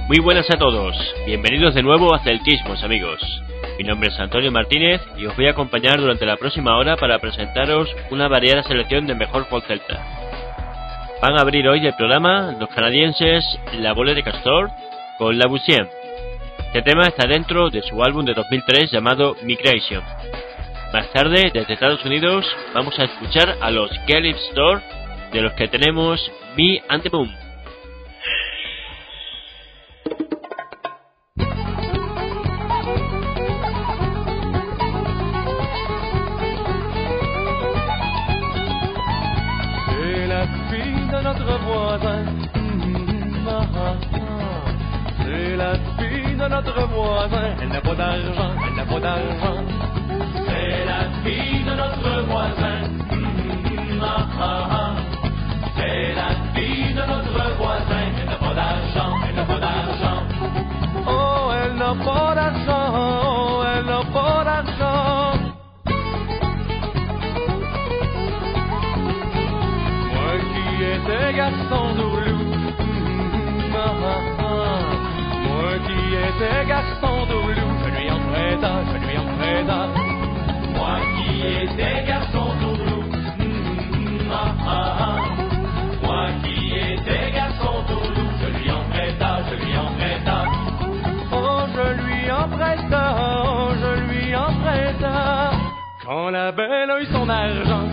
Muy buenas a todos, bienvenidos de nuevo a Celtismos, amigos. Mi nombre es Antonio Martínez y os voy a acompañar durante la próxima hora para presentaros una variada selección del mejor folk celta. Van a abrir hoy el programa los canadienses La Boule de Castor con La Busienne. Este tema está dentro de su álbum de 2003 llamado Migration. Más tarde, desde Estados Unidos, vamos a escuchar a los Gallup Store, de los que tenemos Me and the Moon. Notre voisin, c'est la fille de notre voisin, elle n'a pas d'argent, elle n'a pas d'argent. C'est la fille de notre voisin, c'est la fille de notre voisin, elle n'a pas d'argent, elle n'a pas d'argent. Oh, elle n'a pas d'argent, oh, elle n'a pas d'argent. J'étais garçon d'Ourlou, moi qui étais garçon d'Ourlou, je lui en prêta. Moi qui étais garçon d'Ourlou, moi qui étais garçon d'Ourlou, je lui en prêta. Oh, je lui en prêta, quand la belle a eu son argent.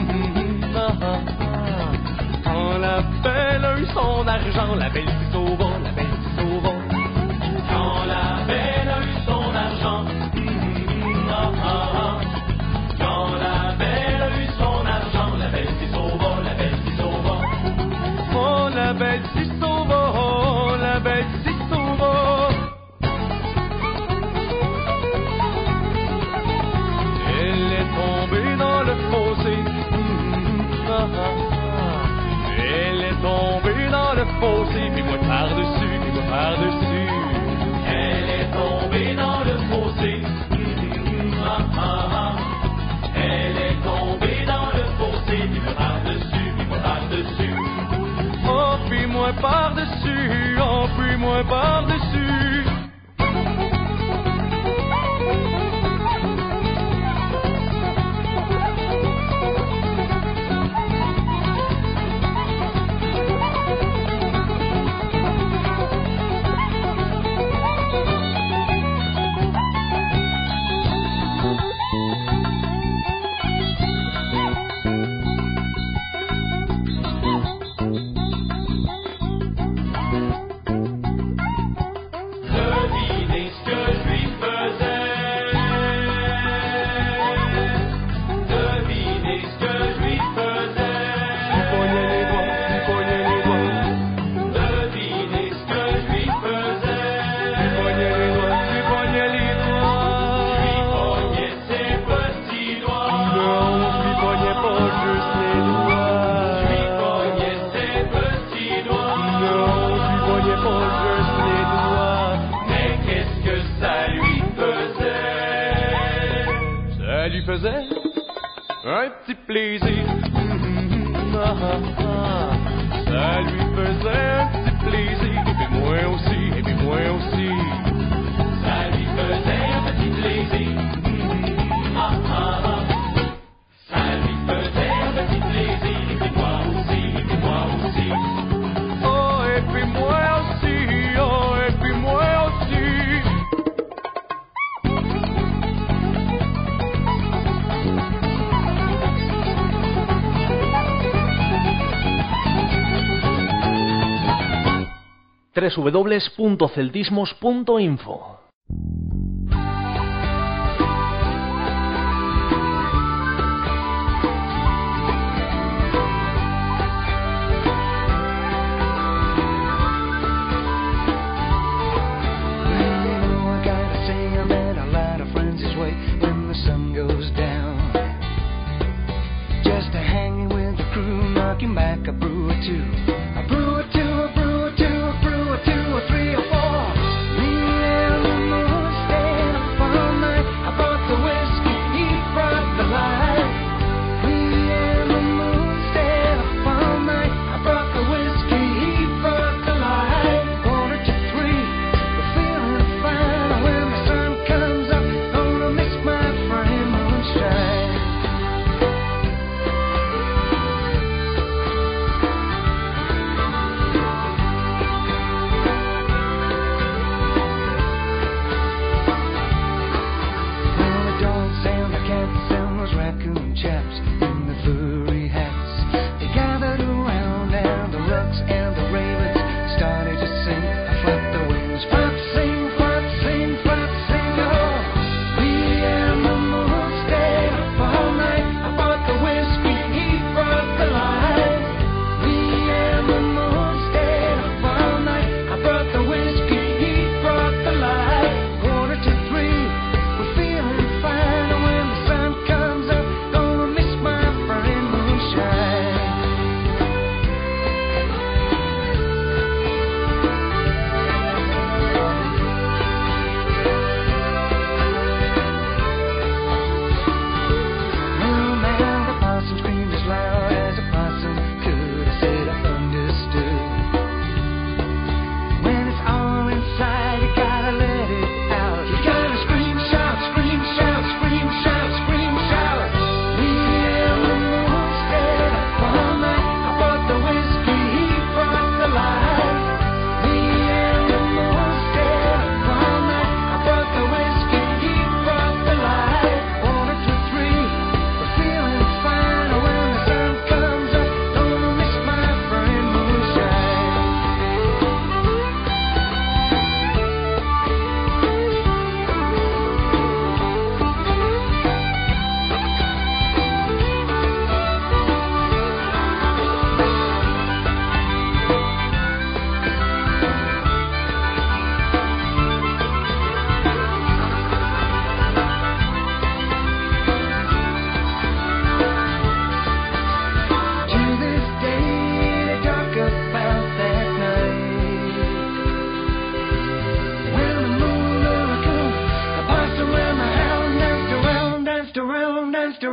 Quand la belle a eu son argent, la belle s'y sauva, la belle s'y sauva. Quand la belle a eu son argent, quand la belle a eu son argent, la belle s'y sauva, la belle s'y sauva. Oh, la belle s'y sauva, oh, la belle s'y sauva. Elle est tombée dans le fossé. Elle est tombée dans le fossé, puis moi par-dessus. Elle est tombée dans le fossé. Elle est tombée dans le fossé, puis moi par-dessus. Oh, puis moi par-dessus, oh, puis moi par-dessus. Un petit plaisir, ça lui faisait un petit plaisir, et puis moi aussi, ça lui faisait un petit plaisir, ça lui faisait un petit plaisir, et puis moi aussi, oh, et puis moi aussi, oh, et puis moi aussi. www.celtismos.info. Back a brew or two, a brew or two, a brew or two, a brew or two, a 3 or 4. Me and the moon stay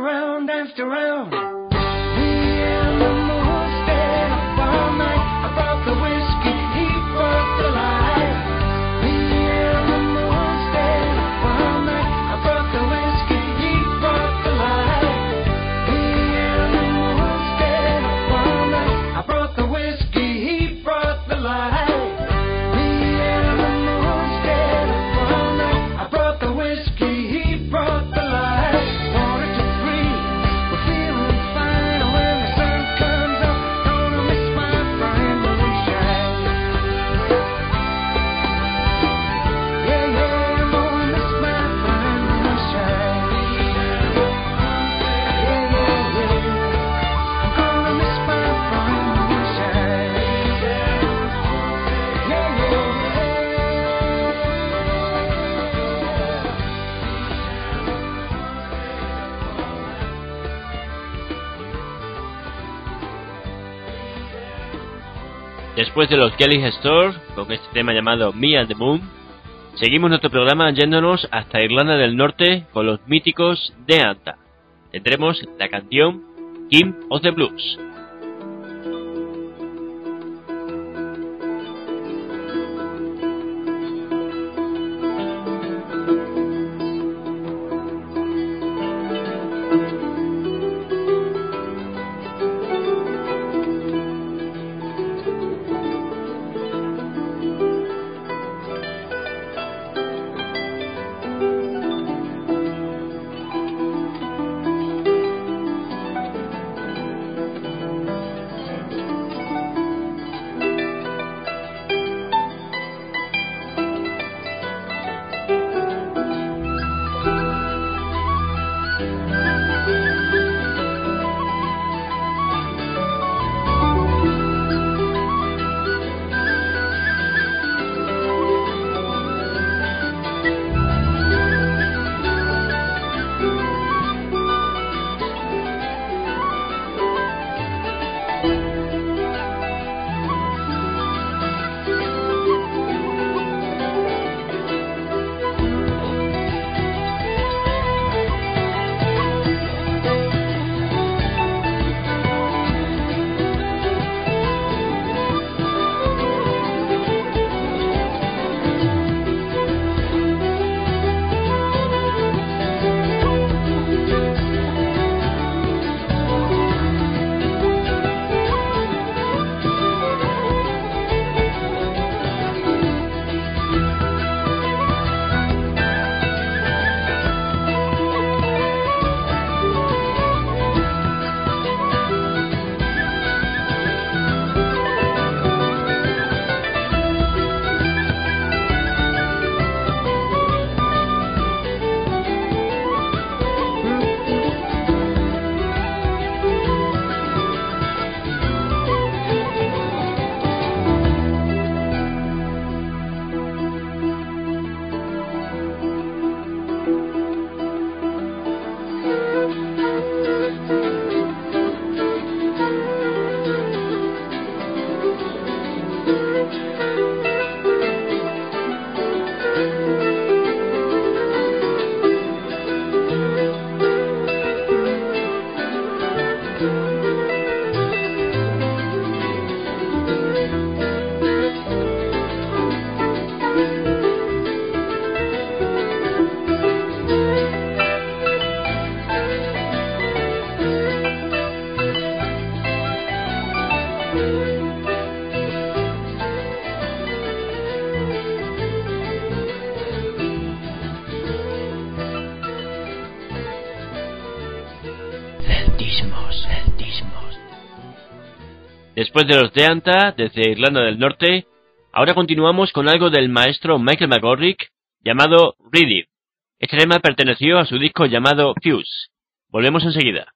around, danced around. Me and the moon stayed up all night. I brought the whiskey, he brought the light. Me and the moon stayed up all night. I brought the whiskey, he brought the light. Me and the moon stayed up all night. I brought the whiskey, he brought the light. Después de los Kelly Store, con este tema llamado Me and the Moon, seguimos nuestro programa yéndonos hasta Irlanda del Norte con los míticos The Anta. Tendremos la canción King of the Blues. Después de los The Anta, desde Irlanda del Norte, ahora continuamos con algo del maestro Michael McGorrick, llamado Read It. Este tema perteneció a su disco llamado Fuse. Volvemos enseguida.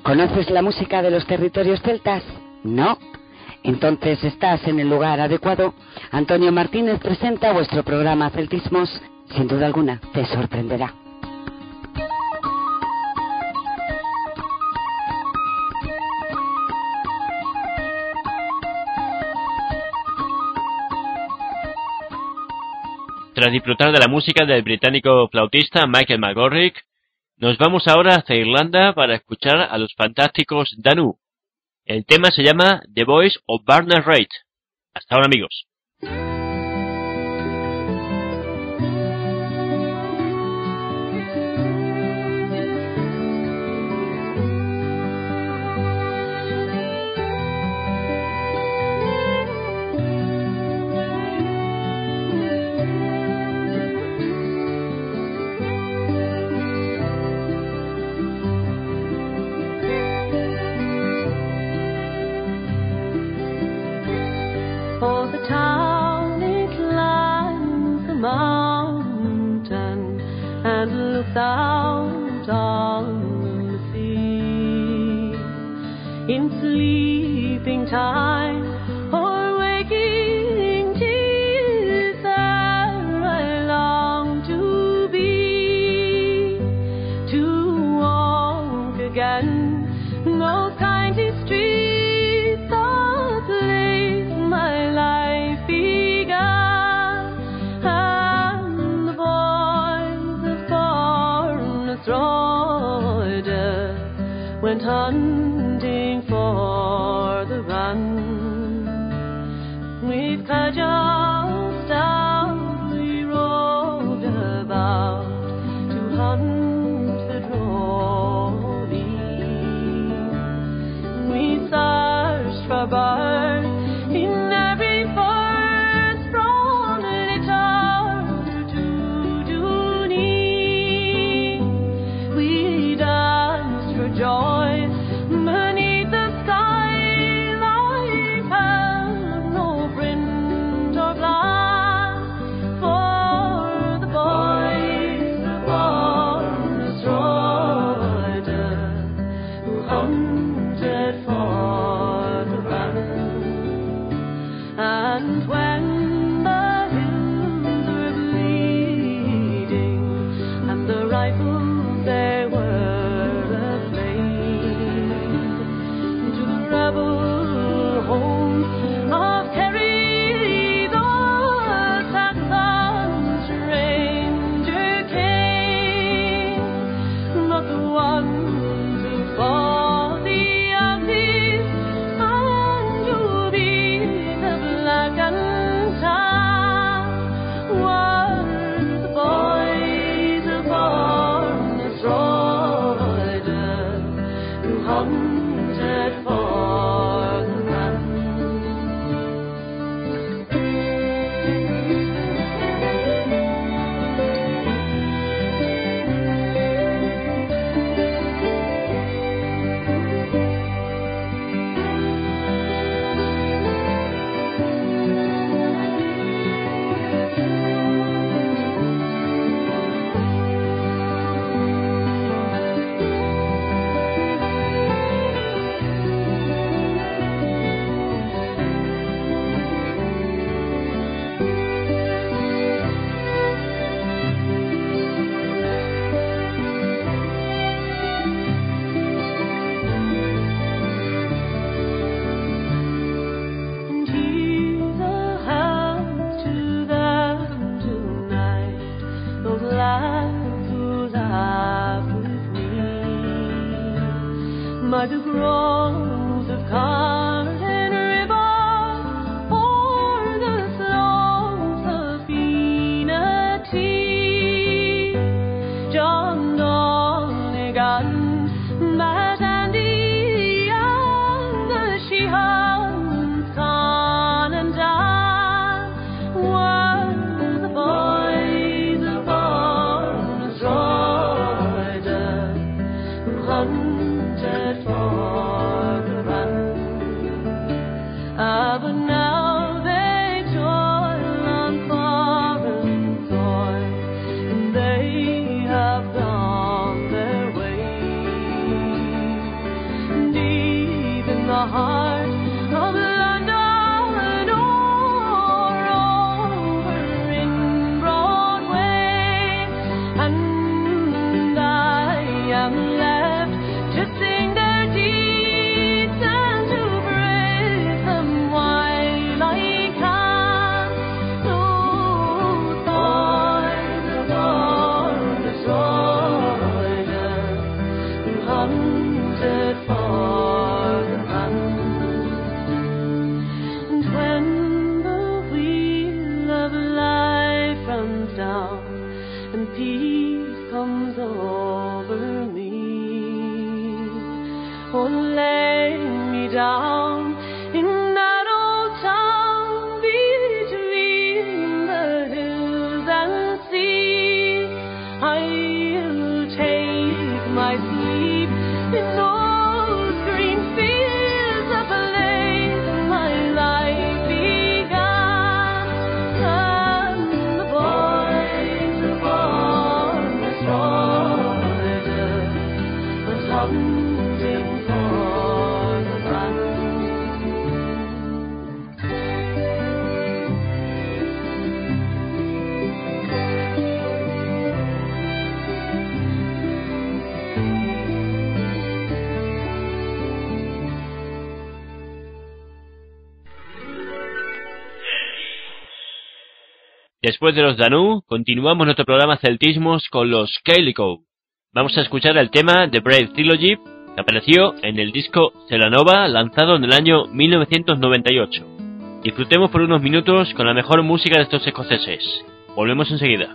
¿Conoces la música de los territorios celtas? ¿No? Entonces estás en el lugar adecuado. Antonio Martínez presenta vuestro programa Celtismos. Sin duda alguna, te sorprenderá. Tras disfrutar de la música del británico flautista Michael McGorrick, nos vamos ahora hacia Irlanda para escuchar a los fantásticos Danu. El tema se llama The Voice of Barnard Reid. Hasta ahora, amigos. For the town it climbs the mountain and looks out on the sea. In sleeping time or waking, 'tis there I long to be, to walk again those kindly streets. Went hunting for the run. With cudgels down we roved about to hunt the drovey. We searched for birds in every forest from Litter to Dooney. We danced for joy beneath the sky, life had no friend peace comes over me. Oh, lay me down in that old town between the hills and sea. I'll take my sleep in those green fields, the place my life began. And the boys upon the straw was hunting for the run. Después de los Danú, continuamos nuestro programa Celtismos con los Calico. Vamos a escuchar el tema The Brave Trilogy, que apareció en el disco Celanova, lanzado en el año 1998. Disfrutemos por unos minutos con la mejor música de estos escoceses. Volvemos enseguida.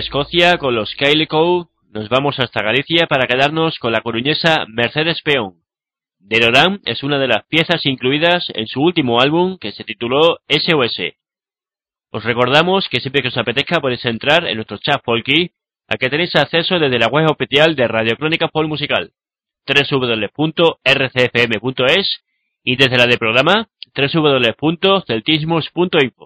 Escocia con los Kylie nos vamos hasta Galicia para quedarnos con la coruñesa Mercedes Peón. Derorán es una de las piezas incluidas en su último álbum que se tituló SOS. Os recordamos que siempre que os apetezca podéis entrar en nuestro chat folky, al que tenéis acceso desde la web oficial de Radio Crónica Folk Musical, www.rcfm.es, y desde la de programa, www.celtismos.info.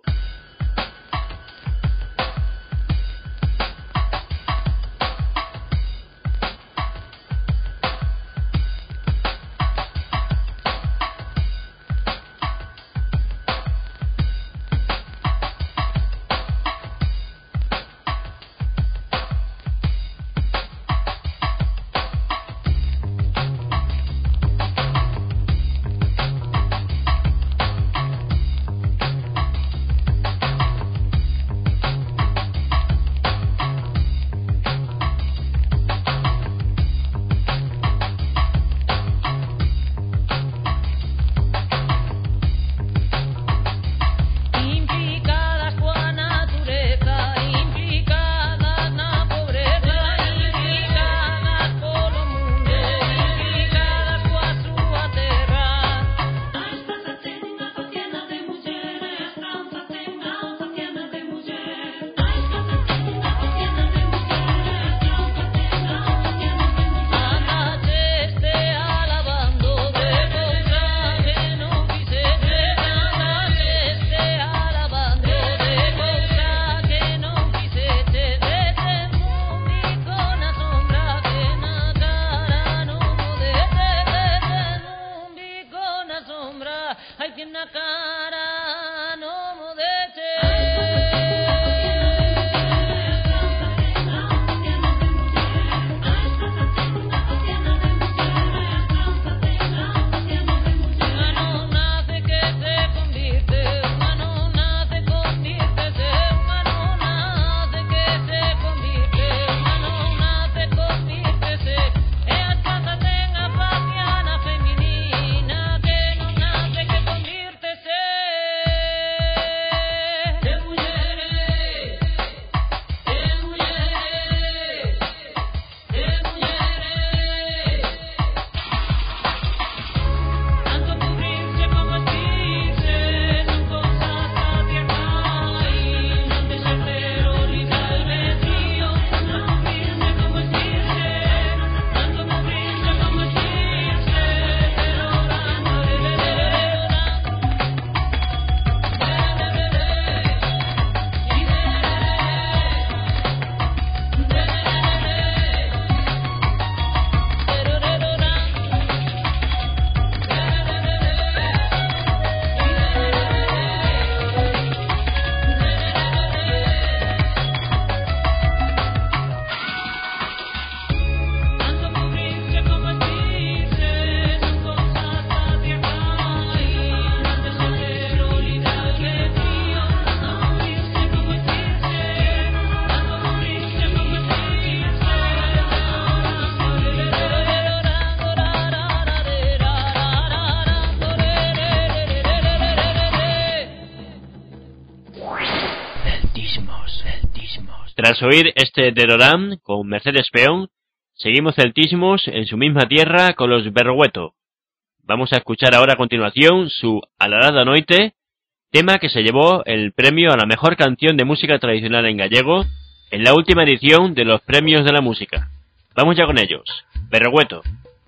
Tras oír este Derorán con Mercedes Peón, seguimos celtismos en su misma tierra con los Berrogueto. Vamos a escuchar ahora a continuación su Alarada Noite, tema que se llevó el premio a la mejor canción de música tradicional en gallego en la última edición de los Premios de la Música. Vamos ya con ellos. Berrogueto.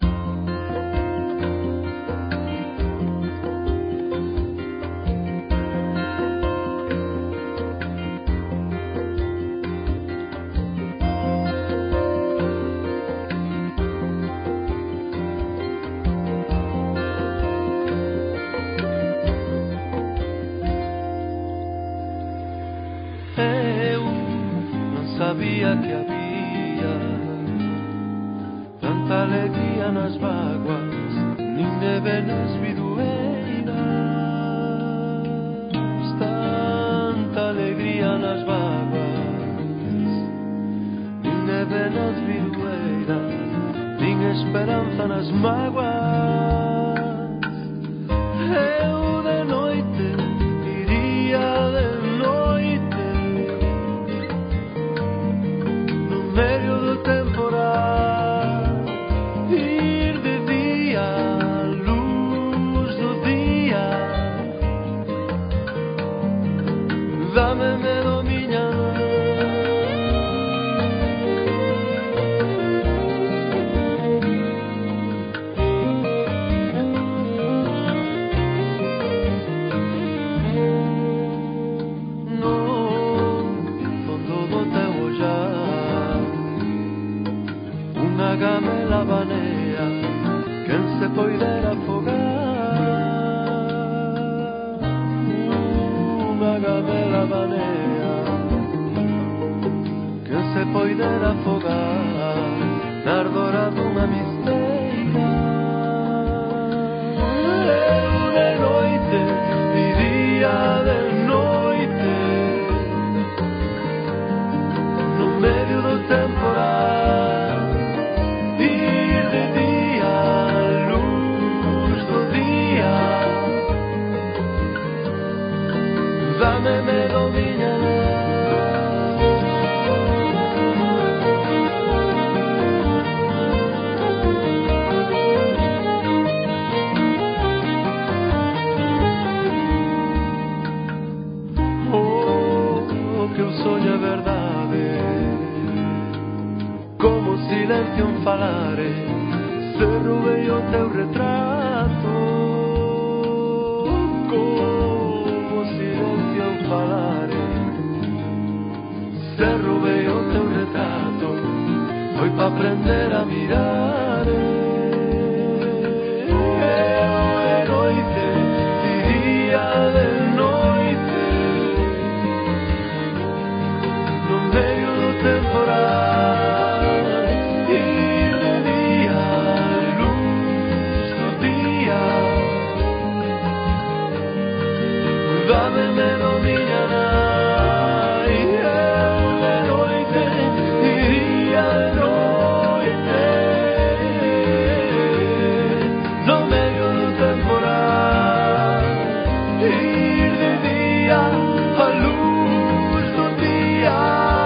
Sabía que había tanta alegría nas vaguas, nin neve nas bidueiras, tanta alegría nas vaguas, nin neve nas bidueiras, nin esperanza nas mágoas. Eu de noite iría de noite Mágame la banea, quen se poidera afogar. Mágame la banea, quen se poidera afogar na ardora dunha misteira. De noite e día de noite, no medio do temporal, ir de día a luz do día. Dame me domina. Sonho é verdade, como silencio en falare, se roubei o teu retrato. Como silencio en falare, se roubei o teu retrato. Foi pa aprender a mirar. De noite e día de noite, medio do temporal, ir de día a luz do día. Dame me dominará, e eu de noite e día de noite, no medio do temporal, ir de día a luz do día.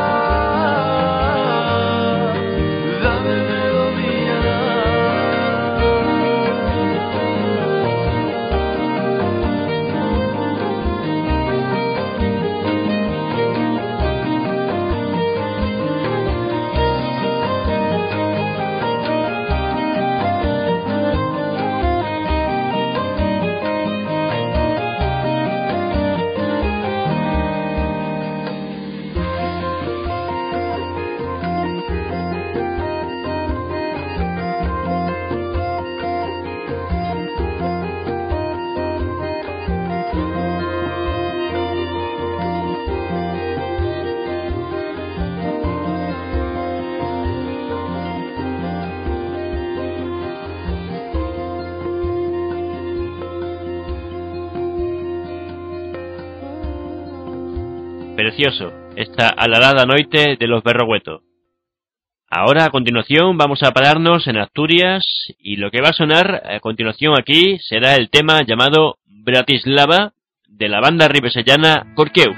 Precioso, esta alarada noite de los Berrogueto. Ahora, a continuación, vamos a pararnos en Asturias y lo que va a sonar a continuación aquí será el tema llamado Bratislava de la banda ribesellana Corqueu.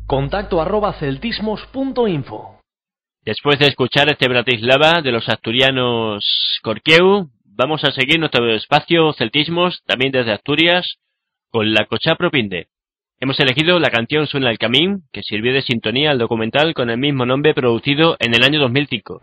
contacto@celtismos.info. Después de escuchar este Bratislava de los asturianos Corqueu, vamos a seguir nuestro espacio Celtismos, también desde Asturias, con la Cochapro Pinde. Hemos elegido la canción Suena el Camín, que sirvió de sintonía al documental con el mismo nombre producido en el año 2005.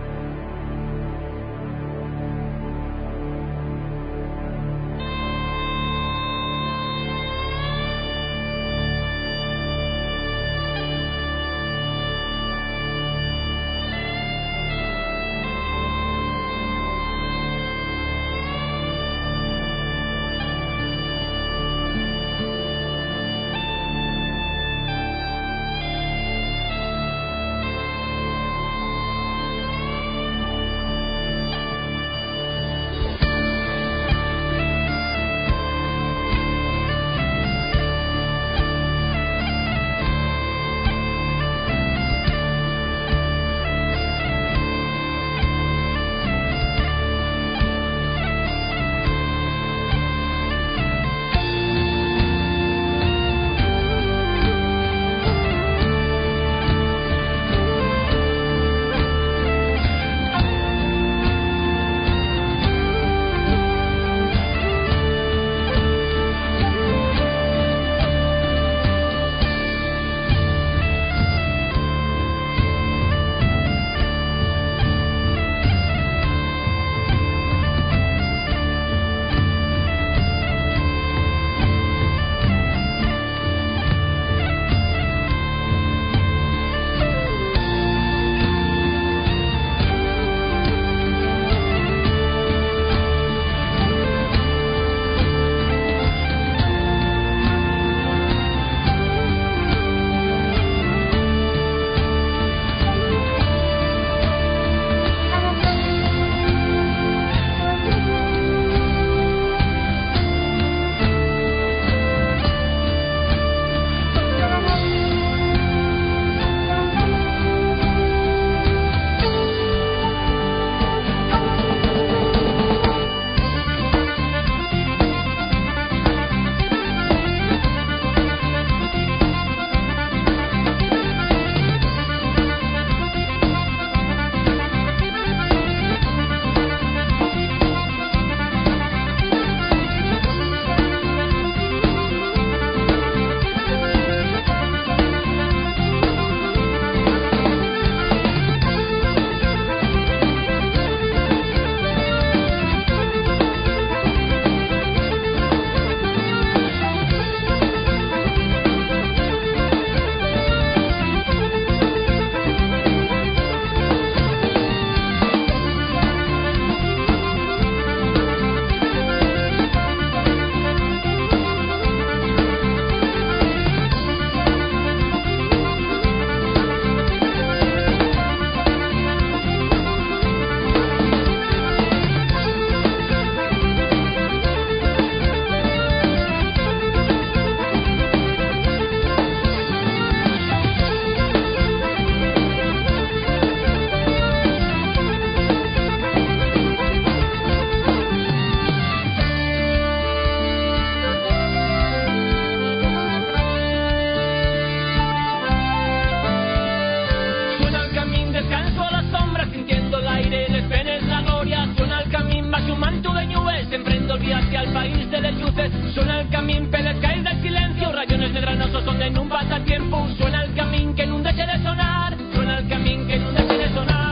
Suena el camín, peles caen del silencio, rayones de granoso son en un pasatiempo. Suena el camín que nunca deje de sonar, suena el camín que nunca deje de sonar.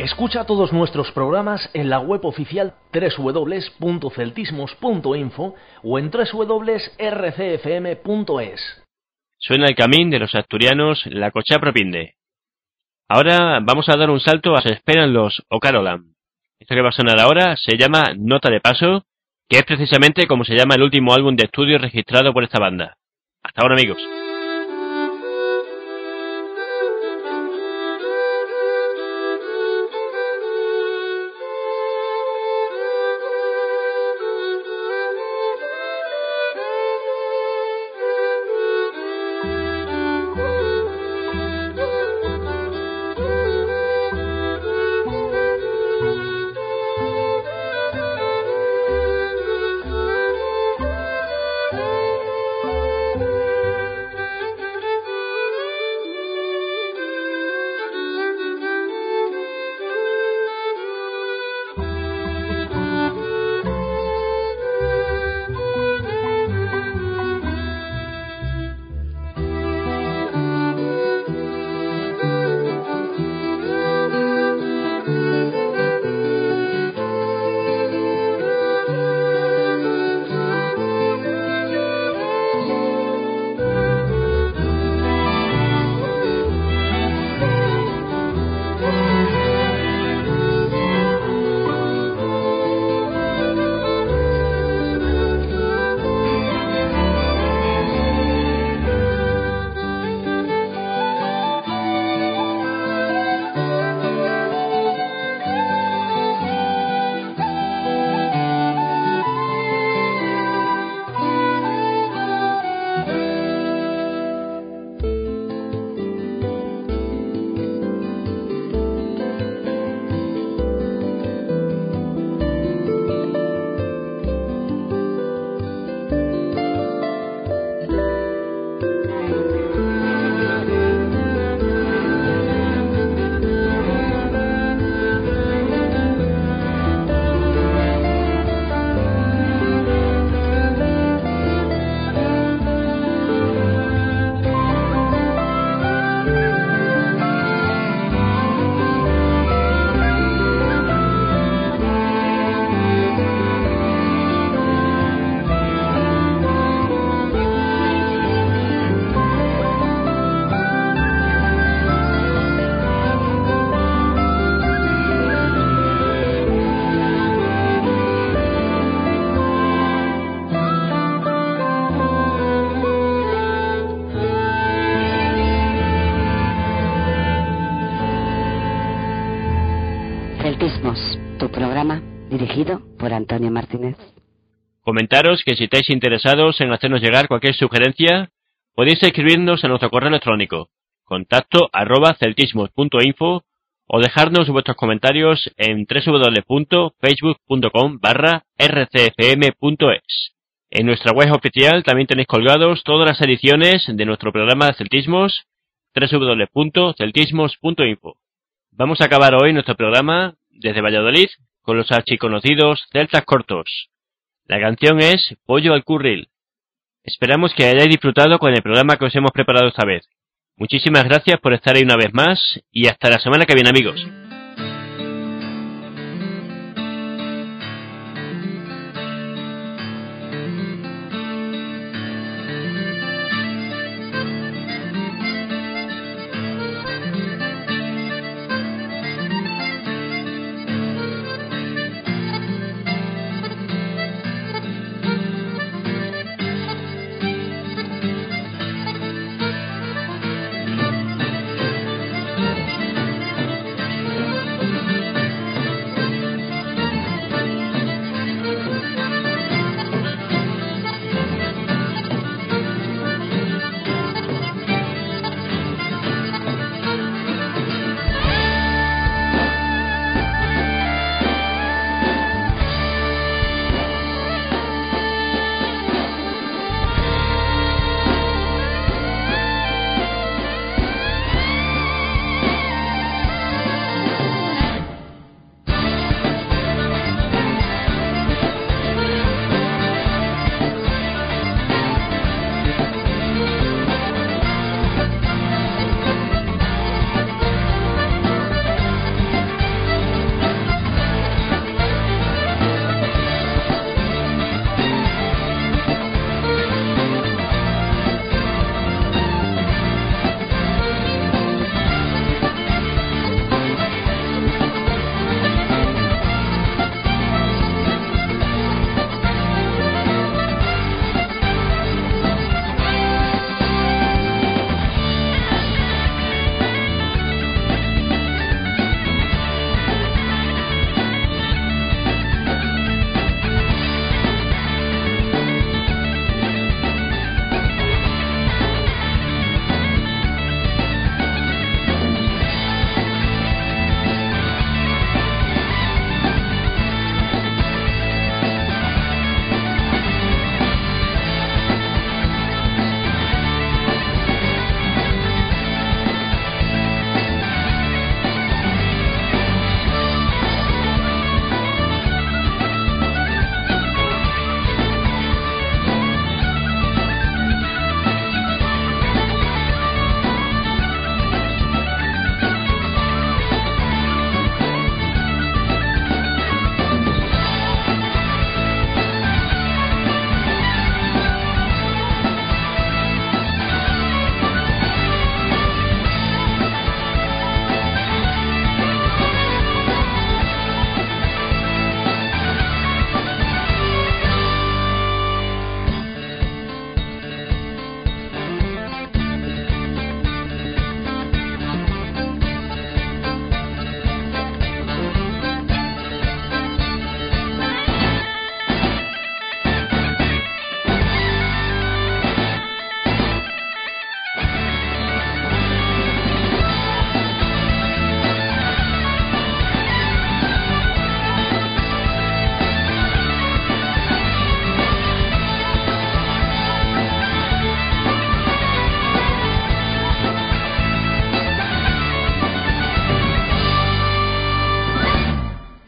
Escucha todos nuestros programas en la web oficial www.celtismos.info o en www.rcfm.es. Suena el camín de los asturianos La Cochá Propinde. Ahora vamos a dar un salto a Se esperan los Ocarolam. Esto que va a sonar ahora se llama Nota de Paso, que es precisamente como se llama el último álbum de estudio registrado por esta banda. Hasta ahora, amigos. Celtismos, tu programa dirigido por Antonio Martínez. Comentaros que si estáis interesados en hacernos llegar cualquier sugerencia, podéis escribirnos a nuestro correo electrónico, contacto@celtismos.info, o dejarnos vuestros comentarios en www.facebook.com/rcfm.es. En nuestra web oficial también tenéis colgados todas las ediciones de nuestro programa de Celtismos, www.celtismos.info. Vamos a acabar hoy nuestro programa desde Valladolid con los archiconocidos Celtas Cortos. La canción es Pollo al Curril. Esperamos que hayáis disfrutado con el programa que os hemos preparado esta vez. Muchísimas gracias por estar ahí una vez más y hasta la semana que viene, amigos.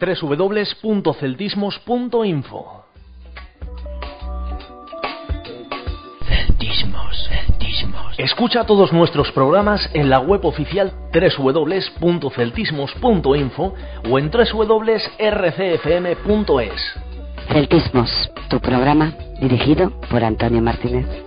www.celtismos.info. Celtismos. Escucha todos nuestros programas en la web oficial www.celtismos.info o en www.rcfm.es. Celtismos, tu programa dirigido por Antonio Martínez.